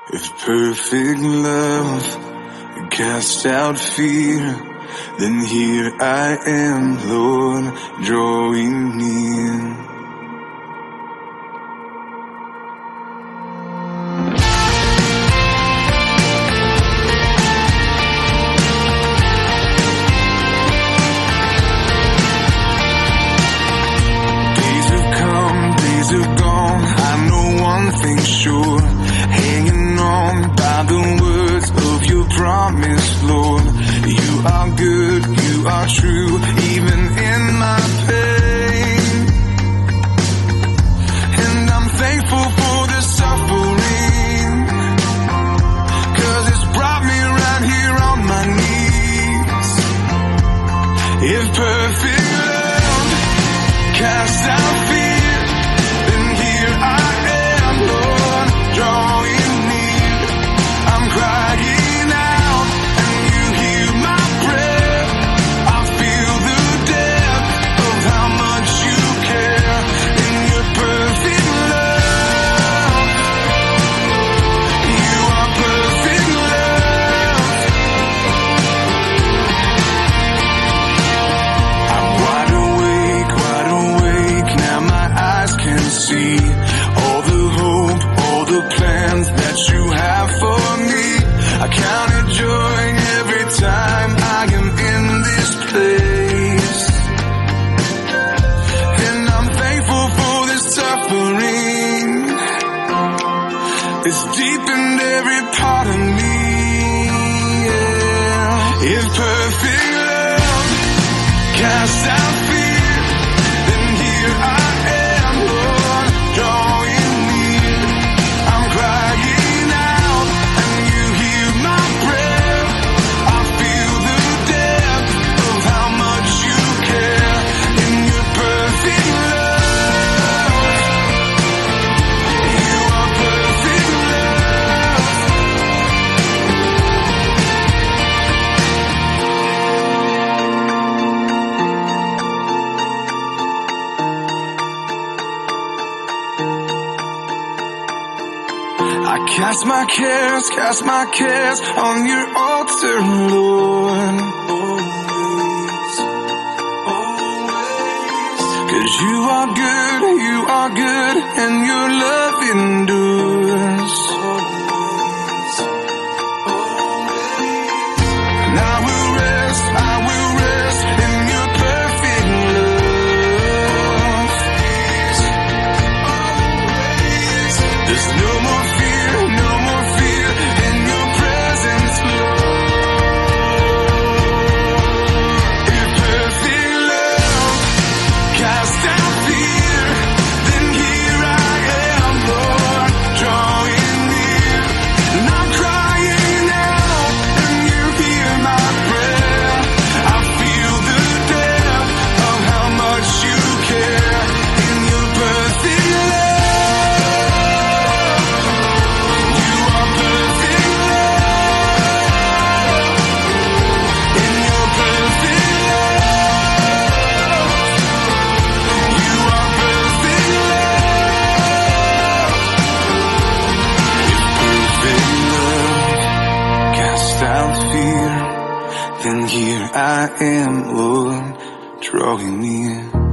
If perfect love cast out fear, then here I am, Lord, drawing near. Days have come, days have gone, I know one thing sure, hanging on by the words of your promise, Lord. You are good, you are true, even in my pain. And I'm thankful for the suffering, 'cause it's brought me right here on my knees. If perfect love casts out fear, then here I am, Lord, drawing near. I'm crying out and you hear my prayer. I feel the depth of how much you care in your perfect love. You are perfect love. I'm wide awake, now my eyes can see all the hope, all the plans that you have for me. I count it joy every time I am in this place. And I'm thankful for this suffering. It's deepened every part of me. Yeah. If perfect love casts out fear, then here I am, Lord, drawing near. I'm crying out and you hear my prayer. I feel the depth of how much you care in your perfect love. You are perfect love. I cast my cares on your altar, Lord. Always. 'Cause you are good, and your love endures. And I will rest in your perfect love. There's no more fear in your presence, Lord. If perfect love casts out fear, then here I am, Lord, drawing near. And I'm crying out and you hear my prayer. I feel the depth of how much you care in your perfect love. You are perfect love. In your perfect love. You are perfect love. If perfect love cast out fear, then here I am, Lord, drawing near.